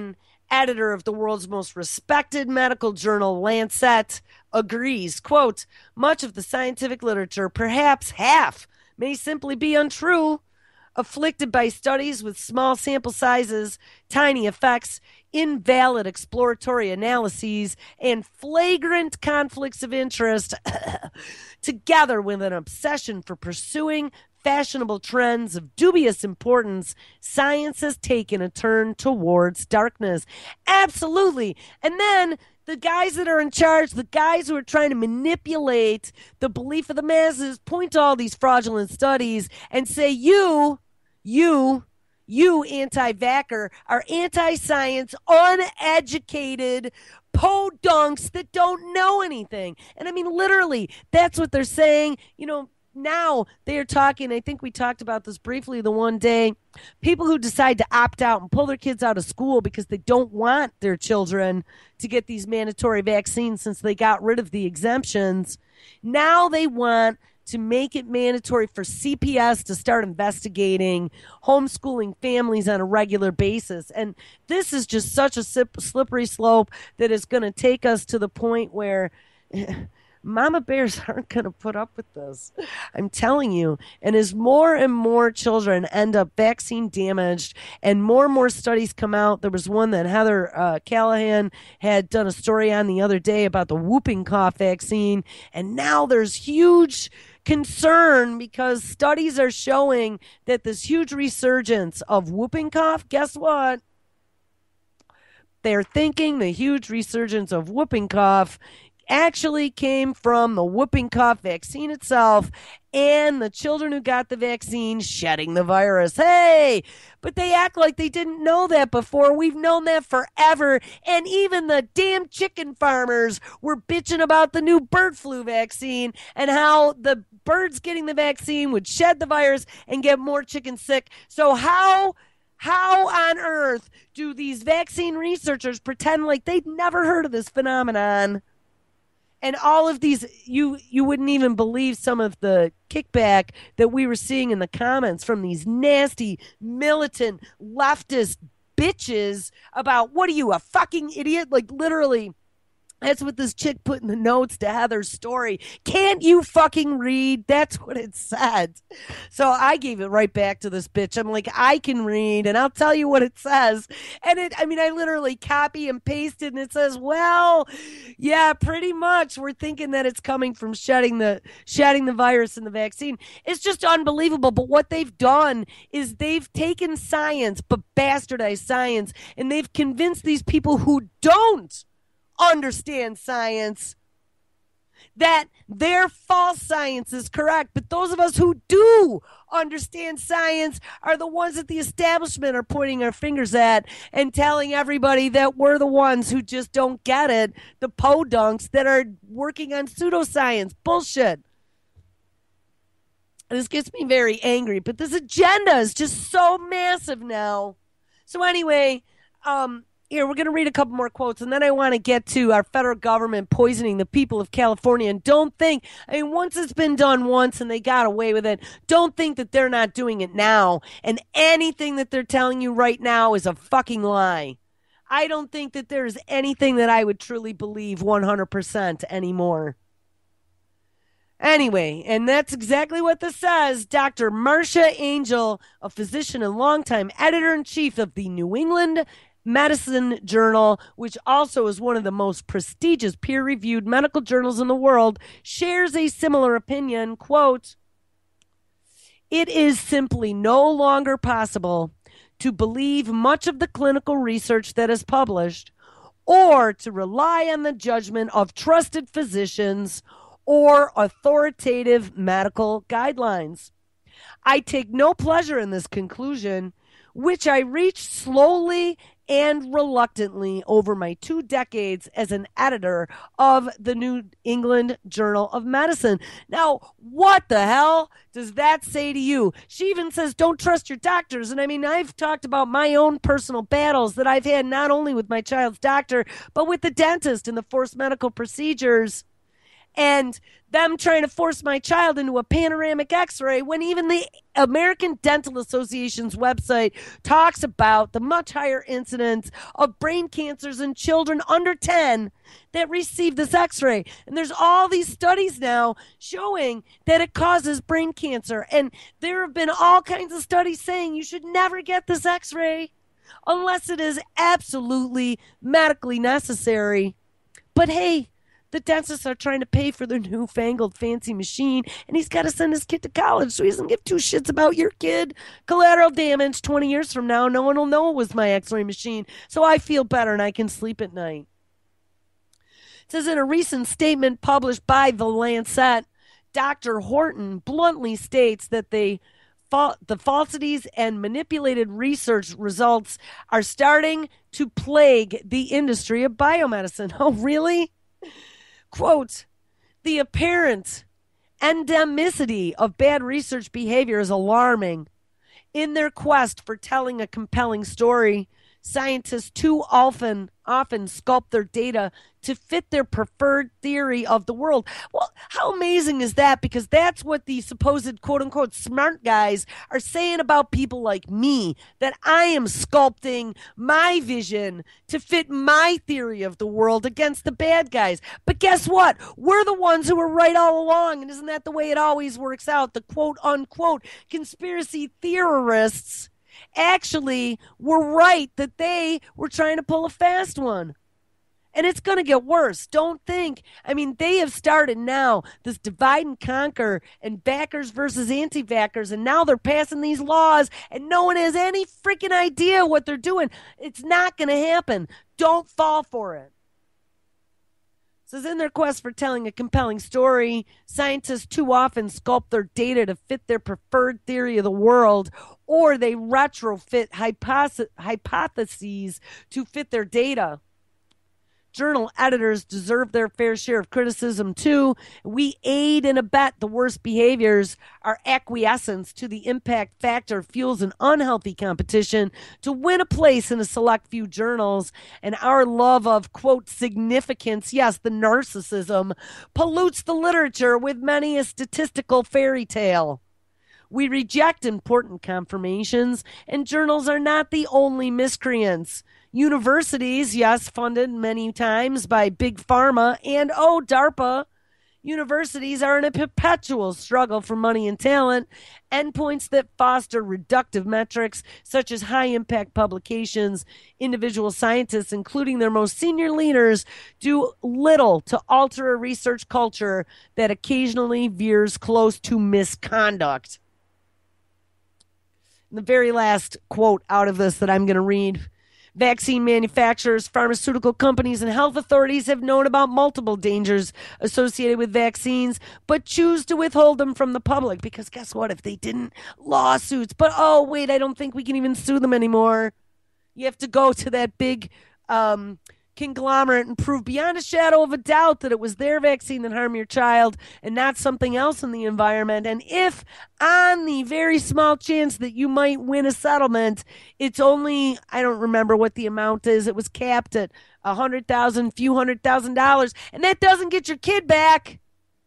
editor of the world's most respected medical journal, Lancet, agrees, quote, much of the scientific literature, perhaps half, may simply be untrue, afflicted by studies with small sample sizes, tiny effects, invalid exploratory analyses, and flagrant conflicts of interest, together with an obsession for pursuing fashionable trends of dubious importance, science has taken a turn towards darkness. Absolutely. And then the guys that are in charge, the guys who are trying to manipulate the belief of the masses, point to all these fraudulent studies and say, you, you, you anti-vaxxer are anti-science, uneducated podunks that don't know anything. And I mean, literally, that's what they're saying. You know, now they are talking, I think we talked about this briefly the one day, people who decide to opt out and pull their kids out of school because they don't want their children to get these mandatory vaccines since they got rid of the exemptions. Now they want to make it mandatory for C P S to start investigating homeschooling families on a regular basis. And this is just such a slippery slope that is going to take us to the point where mama bears aren't going to put up with this. I'm telling you. And as more and more children end up vaccine damaged and more and more studies come out, there was one that Heather uh, Callahan had done a story on the other day about the whooping cough vaccine. And now there's huge concern because studies are showing that this huge resurgence of whooping cough, guess what? They're thinking the huge resurgence of whooping cough actually came from the whooping cough vaccine itself and the children who got the vaccine shedding the virus. Hey, but they act like they didn't know that before. We've known that forever. And even the damn chicken farmers were bitching about the new bird flu vaccine and how the birds getting the vaccine would shed the virus and get more chickens sick. So how... How on earth do these vaccine researchers pretend like they'd never heard of this phenomenon? And all of these, you you wouldn't even believe some of the kickback that we were seeing in the comments from these nasty, militant, leftist bitches about, what are you, a fucking idiot? Like, literally, that's what this chick put in the notes to Heather's story. Can't you fucking read? That's what it said. So I gave it right back to this bitch. I'm like, I can read, and I'll tell you what it says. And it, I mean, I literally copy and pasted, and it says, well, yeah, pretty much. We're thinking that it's coming from shedding the shedding the virus in the vaccine. It's just unbelievable. But what they've done is they've taken science, but bastardized science, and they've convinced these people who don't understand science that their false science is correct. But those of us who do understand science are the ones that the establishment are pointing our fingers at and telling everybody that we're the ones who just don't get it, the podunks that are working on pseudoscience. Bullshit. This gets me very angry, but this agenda is just so massive now. So anyway, um, here, we're going to read a couple more quotes, and then I want to get to our federal government poisoning the people of California. And don't think, I mean, once it's been done once and they got away with it, don't think that they're not doing it now. And anything that they're telling you right now is a fucking lie. I don't think that there's anything that I would truly believe one hundred percent anymore. Anyway, and that's exactly what this says. Doctor Marcia Angel, a physician and longtime editor-in-chief of the New England Medicine Journal, which also is one of the most prestigious peer-reviewed medical journals in the world, shares a similar opinion. Quote, it is simply no longer possible to believe much of the clinical research that is published or to rely on the judgment of trusted physicians or authoritative medical guidelines. I take no pleasure in this conclusion, which I reached slowly and reluctantly over my two decades as an editor of the New England Journal of Medicine. Now, what the hell does that say to you? She even says, don't trust your doctors. And I mean, I've talked about my own personal battles that I've had not only with my child's doctor, but with the dentist and the forced medical procedures. and them trying to force my child into a panoramic x-ray when even the American Dental Association's website talks about the much higher incidence of brain cancers in children under ten that receive this x-ray. And there's all these studies now showing that it causes brain cancer. And there have been all kinds of studies saying you should never get this x-ray unless it is absolutely medically necessary. But hey, the dentists are trying to pay for their newfangled fancy machine, and he's got to send his kid to college, so he doesn't give two shits about your kid. Collateral damage twenty years from now, no one will know it was my x-ray machine, so I feel better and I can sleep at night. It says in a recent statement published by The Lancet, Doctor Horton bluntly states that they the falsities and manipulated research results are starting to plague the industry of biomedicine. Oh, really? Quote, the apparent endemicity of bad research behavior is alarming. In their quest for telling a compelling story, scientists too often often sculpt their data to fit their preferred theory of the world. Well, how amazing is that? Because that's what the supposed quote-unquote smart guys are saying about people like me, that I am sculpting my vision to fit my theory of the world against the bad guys. But guess what? We're the ones who were right all along, and isn't that the way it always works out? The quote-unquote conspiracy theorists actually were right that they were trying to pull a fast one. And it's going to get worse. Don't think. I mean, they have started now this divide and conquer and backers versus anti-backers, and now they're passing these laws, and no one has any freaking idea what they're doing. It's not going to happen. Don't fall for it. It says in their quest for telling a compelling story, scientists too often sculpt their data to fit their preferred theory of the world, or they retrofit hypotheses hypotheses to fit their data. Journal editors deserve their fair share of criticism, too. We aid and abet the worst behaviors. Our acquiescence to the impact factor fuels an unhealthy competition to win a place in a select few journals. And our love of, quote, significance, yes, the narcissism, pollutes the literature with many a statistical fairy tale. We reject important confirmations, and journals are not the only miscreants. Universities, yes, funded many times by Big Pharma and, oh, DARPA. Universities are in a perpetual struggle for money and talent. Endpoints that foster reductive metrics, such as high-impact publications. Individual scientists, including their most senior leaders, do little to alter a research culture that occasionally veers close to misconduct. And the very last quote out of this that I'm going to read. Vaccine manufacturers, pharmaceutical companies, and health authorities have known about multiple dangers associated with vaccines, but choose to withhold them from the public. Because guess what? If they didn't, lawsuits. But, oh, wait, I don't think we can even sue them anymore. You have to go to that big um, conglomerate and prove beyond a shadow of a doubt that it was their vaccine that harmed your child and not something else in the environment. And if on the very small chance that you might win a settlement, it's only, I don't remember what the amount is. It was capped at a hundred thousand, few hundred thousand dollars, and that doesn't get your kid back.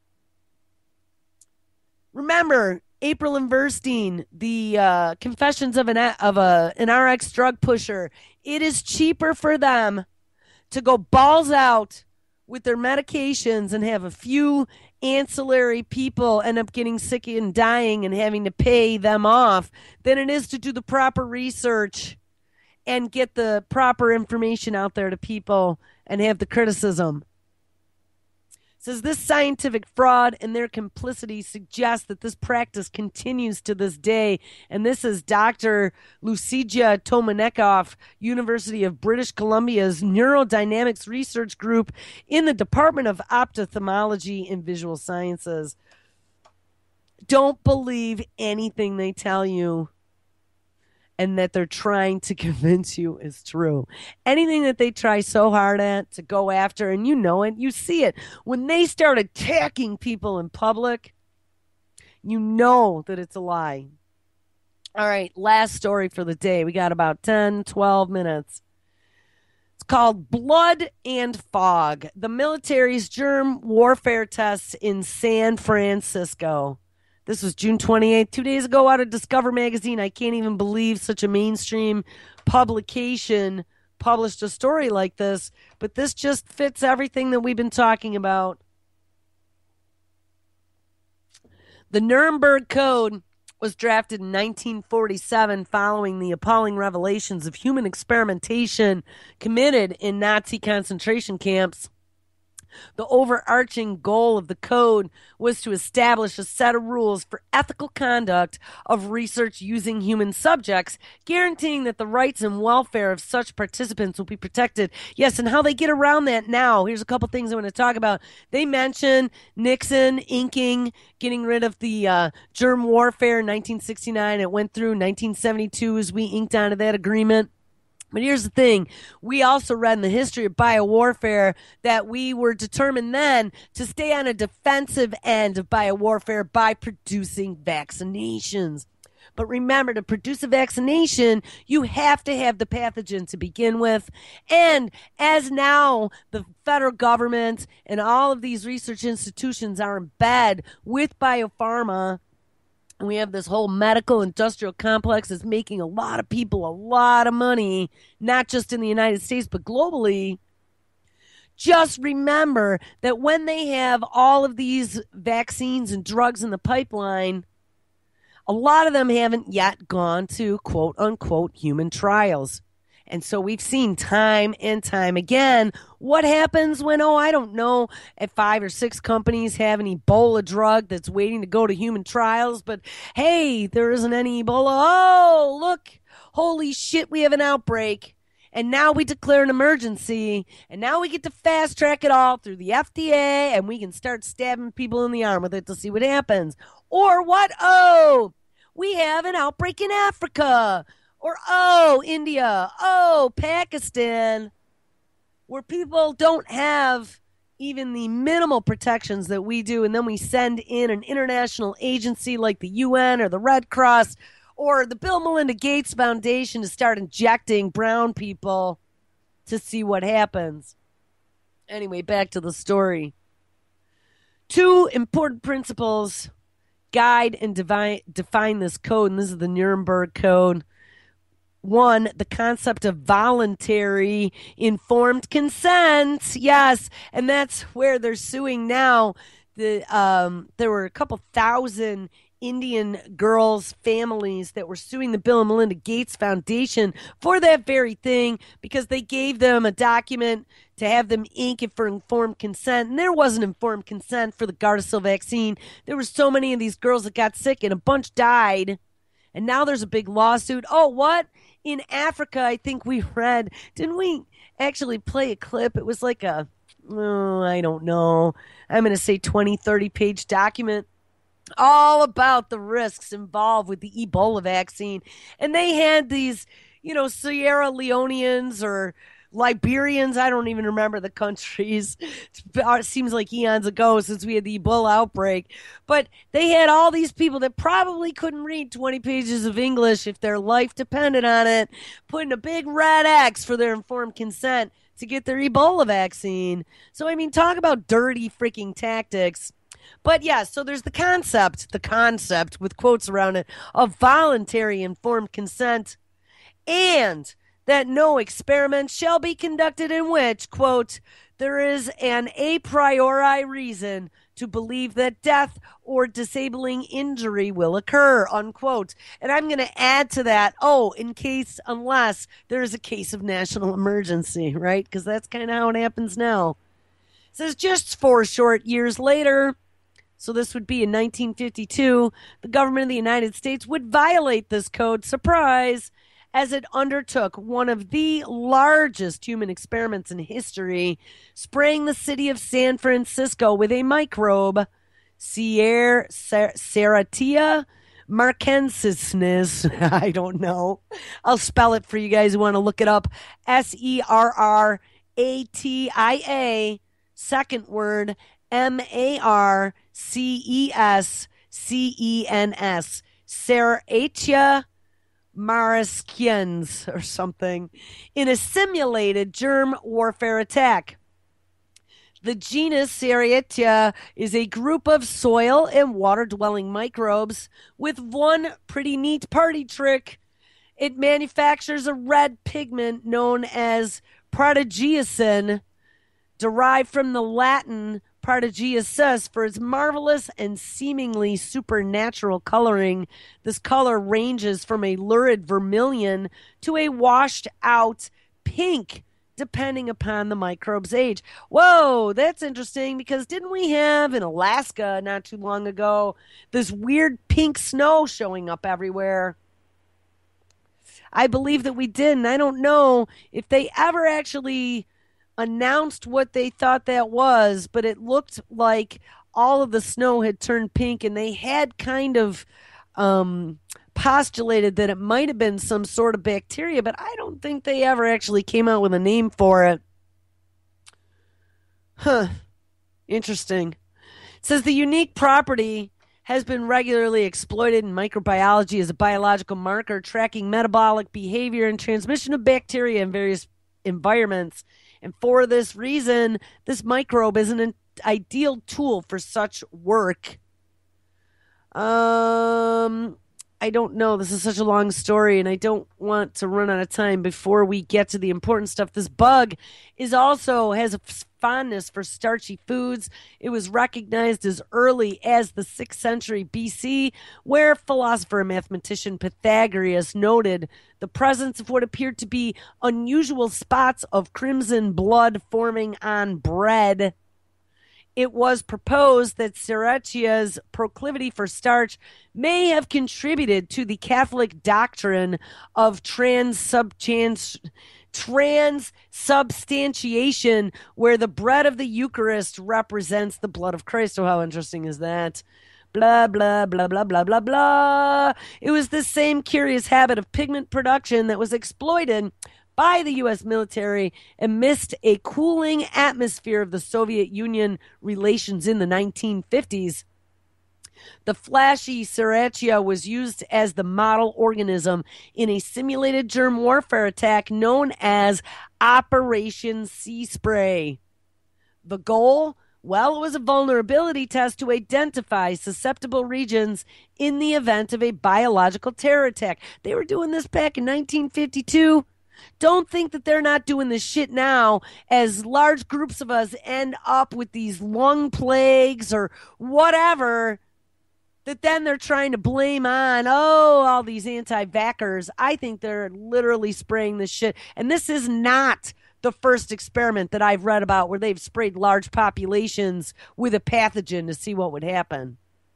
Remember, April and Verstein, the uh, confessions of an of a an R X drug pusher. It is cheaper for them to go balls out with their medications and have a few ancillary people end up getting sick and dying and having to pay them off than it is to do the proper research and get the proper information out there to people and have the criticism. It says this scientific fraud and their complicity suggests that this practice continues to this day. And this is Doctor Lucija Tomanekoff, University of British Columbia's Neurodynamics Research Group in the Department of Ophthalmology and Visual Sciences. Don't believe anything they tell you and that they're trying to convince you is true. Anything that they try so hard at to go after, and you know it, you see it. When they start attacking people in public, you know that it's a lie. All right, last story for the day. We got about ten, twelve minutes. It's called Blood and Fog, the military's germ warfare tests in San Francisco. This was June twenty-eighth, two days ago, out of Discover magazine. I can't even believe such a mainstream publication published a story like this, but this just fits everything that we've been talking about. The Nuremberg Code was drafted in nineteen forty-seven following the appalling revelations of human experimentation committed in Nazi concentration camps. The overarching goal of the code was to establish a set of rules for ethical conduct of research using human subjects, guaranteeing that the rights and welfare of such participants will be protected. Yes, and how they get around that now. Here's a couple things I want to talk about. They mention Nixon inking, getting rid of the uh, germ warfare in nineteen sixty-nine. It went through nineteen seventy-two as we inked onto that agreement. But here's the thing. We also read in the history of biowarfare that we were determined then to stay on a defensive end of biowarfare by producing vaccinations. But remember, to produce a vaccination, you have to have the pathogen to begin with. And as now the federal government and all of these research institutions are in bed with biopharma, and we have this whole medical industrial complex that's making a lot of people a lot of money, not just in the United States, but globally. Just remember that when they have all of these vaccines and drugs in the pipeline, a lot of them haven't yet gone to quote unquote human trials. And so we've seen time and time again what happens when, oh, I don't know, if five or six companies have an Ebola drug that's waiting to go to human trials, but hey, there isn't any Ebola. Oh, look, holy shit, we have an outbreak. And now we declare an emergency, and now we get to fast track it all through the F D A, and we can start stabbing people in the arm with it to see what happens. Or what? Oh, we have an outbreak in Africa. Or, oh, India, oh, Pakistan, where people don't have even the minimal protections that we do, and then we send in an international agency like the U N or the Red Cross or the Bill Melinda Gates Foundation to start injecting brown people to see what happens. Anyway, back to the story. Two important principles guide and define, define this code, and this is the Nuremberg Code. One, the concept of voluntary informed consent. Yes, and that's where they're suing now. The um, there were a couple thousand Indian girls' families that were suing the Bill and Melinda Gates Foundation for that very thing because they gave them a document to have them ink it for informed consent. And there wasn't informed consent for the Gardasil vaccine. There were so many of these girls that got sick and a bunch died. And now there's a big lawsuit. Oh, what? In Africa, I think we read, didn't we actually play a clip? It was like a, oh, I don't know. I'm going to say twenty, thirty page document all about the risks involved with the Ebola vaccine. And they had these, you know, Sierra Leoneans or Liberians, I don't even remember the countries. It seems like eons ago since we had the Ebola outbreak. But they had all these people that probably couldn't read twenty pages of English if their life depended on it, putting a big red X for their informed consent to get their Ebola vaccine. So, I mean, talk about dirty freaking tactics. But yeah, so there's the concept, the concept with quotes around it, of voluntary informed consent, and that no experiment shall be conducted in which, quote, there is an a priori reason to believe that death or disabling injury will occur, unquote. And I'm going to add to that, oh, in case, unless there is a case of national emergency, right? Because that's kind of how it happens now. It says just four short years later, so this would be in nineteen fifty-two, the government of the United States would violate this code, surprise, as it undertook one of the largest human experiments in history, spraying the city of San Francisco with a microbe, Sierra, Serratia marcescens. I don't know. I'll spell it for you guys who want to look it up. S E R R A T I A, second word, M A R C E S C E N S. Serratia Mariskians or something in a simulated germ warfare attack. The genus Serratia is a group of soil and water-dwelling microbes with one pretty neat party trick. It manufactures a red pigment known as protegiacin, derived from the Latin protegiacis for its marvelous and seemingly supernatural coloring. This color ranges from a lurid vermilion to a washed-out pink, depending upon the microbe's age. Whoa, that's interesting, because didn't we have in Alaska not too long ago this weird pink snow showing up everywhere? I believe that we did, and I don't know if they ever actually announced what they thought that was, but it looked like all of the snow had turned pink, and they had kind of um, postulated that it might have been some sort of bacteria, but I don't think they ever actually came out with a name for it. Huh. Interesting. It says the unique property has been regularly exploited in microbiology as a biological marker tracking metabolic behavior and transmission of bacteria in various environments. And for this reason, this microbe is an ideal tool for such work. Um, I don't know. This is such a long story, and I don't want to run out of time before we get to the important stuff. This bug is also has a fondness for starchy foods. It was recognized as early as the sixth century B C, where philosopher and mathematician Pythagoras noted the presence of what appeared to be unusual spots of crimson blood forming on bread. It was proposed that Serratia's proclivity for starch may have contributed to the Catholic doctrine of transubstan- transubstantiation, where the bread of the Eucharist represents the blood of Christ. So how interesting is that? Blah, blah, blah, blah, blah, blah, blah. It was this same curious habit of pigment production that was exploited by the U S military amidst a cooling atmosphere of the Soviet Union relations in the nineteen fifties. The flashy Serratia was used as the model organism in a simulated germ warfare attack known as Operation Sea Spray. The goal? Well, it was a vulnerability test to identify susceptible regions in the event of a biological terror attack. They were doing this back in nineteen fifty-two. Don't think that they're not doing this shit now as large groups of us end up with these lung plagues or whatever that then they're trying to blame on, oh, all these anti-vaxxers. I think they're literally spraying this shit. And this is not the first experiment that I've read about where they've sprayed large populations with a pathogen to see what would happen.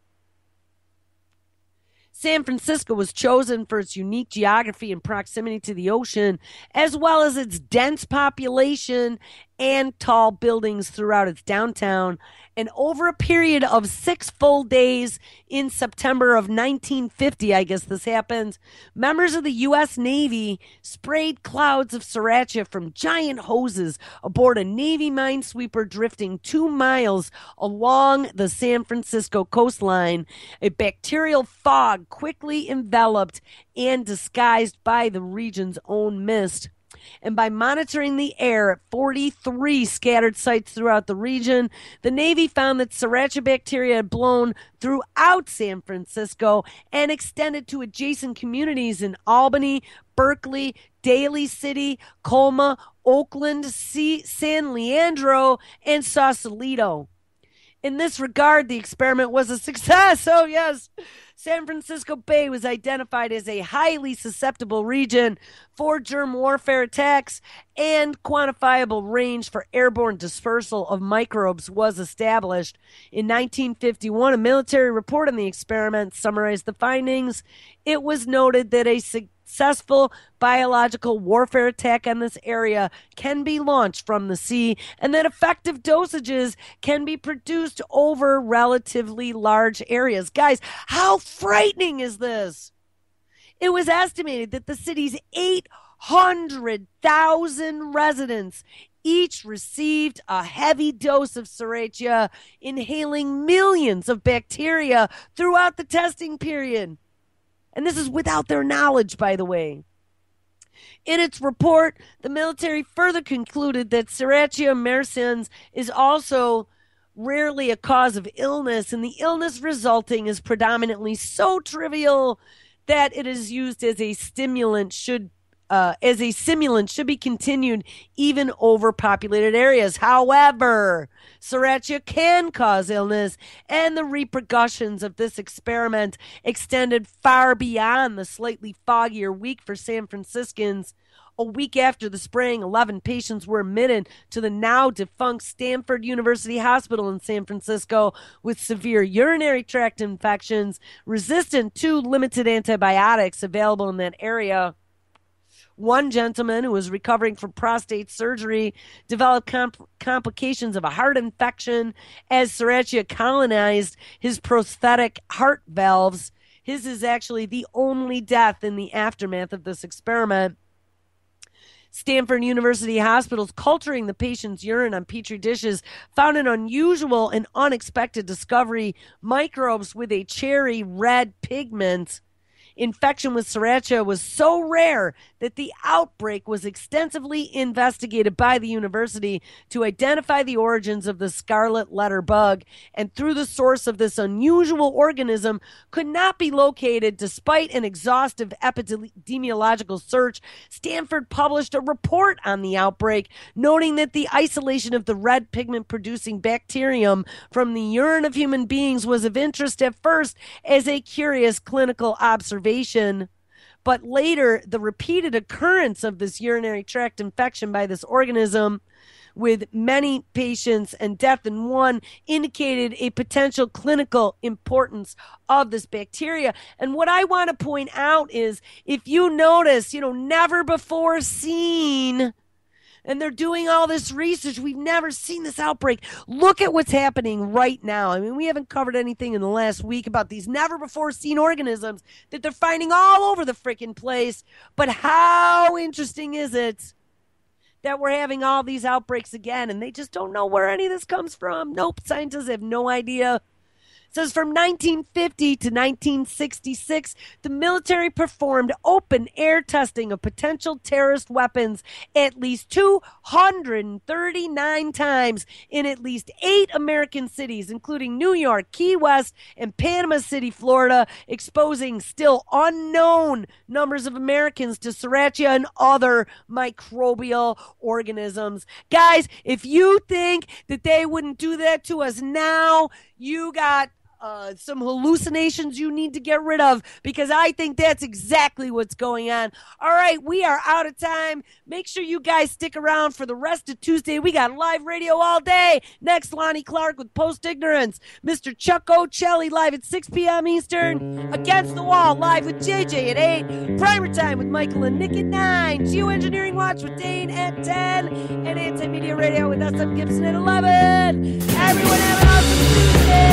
San Francisco was chosen for its unique geography and proximity to the ocean, as well as its dense population and tall buildings throughout its downtown. And over a period of six full days in September of nineteen fifty, I guess this happened, members of the U S Navy sprayed clouds of Serratia from giant hoses aboard a Navy minesweeper drifting two miles along the San Francisco coastline. A bacterial fog quickly enveloped and disguised by the region's own mist. And by monitoring the air at forty-three scattered sites throughout the region, the Navy found that Serratia bacteria had blown throughout San Francisco and extended to adjacent communities in Albany, Berkeley, Daly City, Colma, Oakland, C- San Leandro, and Sausalito. In this regard, the experiment was a success. Oh, yes. San Francisco Bay was identified as a highly susceptible region for germ warfare attacks, and quantifiable range for airborne dispersal of microbes was established. In nineteen fifty-one, a military report on the experiment summarized the findings. It was noted that a successful biological warfare attack on this area can be launched from the sea, and that effective dosages can be produced over relatively large areas. Guys, how frightening is this? It was estimated that the city's eight hundred thousand residents each received a heavy dose of Serratia, inhaling millions of bacteria throughout the testing period. And this is without their knowledge, by the way. In its report, the military further concluded that Serratia marescens is also rarely a cause of illness, and the illness resulting is predominantly so trivial that it is used as a stimulant should uh, as a simulant should be continued even over populated areas. However, Serratia can cause illness, and the repercussions of this experiment extended far beyond the slightly foggier week for San Franciscans. A week after the spraying, eleven patients were admitted to the now defunct Stanford University Hospital in San Francisco with severe urinary tract infections resistant to limited antibiotics available in that area. One gentleman who was recovering from prostate surgery developed comp- complications of a heart infection as Serratia colonized his prosthetic heart valves. His is actually the only death in the aftermath of this experiment. Stanford University Hospital's culturing the patient's urine on petri dishes found an unusual and unexpected discovery: microbes with a cherry red pigment. Infection with Serratia was so rare that the outbreak was extensively investigated by the university to identify the origins of the scarlet letter bug, and through the source of this unusual organism could not be located despite an exhaustive epidemiological search. Stanford published a report on the outbreak, noting that the isolation of the red pigment-producing bacterium from the urine of human beings was of interest at first as a curious clinical observation. But later, the repeated occurrence of this urinary tract infection by this organism with many patients and death in one indicated a potential clinical importance of this bacteria. And what I want to point out is, if you notice, you know, never before seen, and they're doing all this research, we've never seen this outbreak. Look at what's happening right now. I mean, we haven't covered anything in the last week about these never-before-seen organisms that they're finding all over the freaking place. But how interesting is it that we're having all these outbreaks again, and they just don't know where any of this comes from? Nope, scientists have no idea. It says from nineteen fifty to nineteen sixty-six, the military performed open air testing of potential terrorist weapons at least two hundred thirty-nine times in at least eight American cities, including New York, Key West, and Panama City, Florida, exposing still unknown numbers of Americans to Serratia and other microbial organisms. Guys, if you think that they wouldn't do that to us now, you got Uh, some hallucinations you need to get rid of, because I think that's exactly what's going on. All right, we are out of time. Make sure you guys stick around for the rest of Tuesday. We got live radio all day. Next, Lonnie Clark with Post Ignorance. Mister Chuck O'Celli live at six p.m. Eastern. Against the Wall live with J J at eight. Primer Time with Michael and Nick at nine. Geoengineering Watch with Dane at ten. And Anti-Media Radio with S M Gibson at eleven. Everyone have an awesome Tuesday.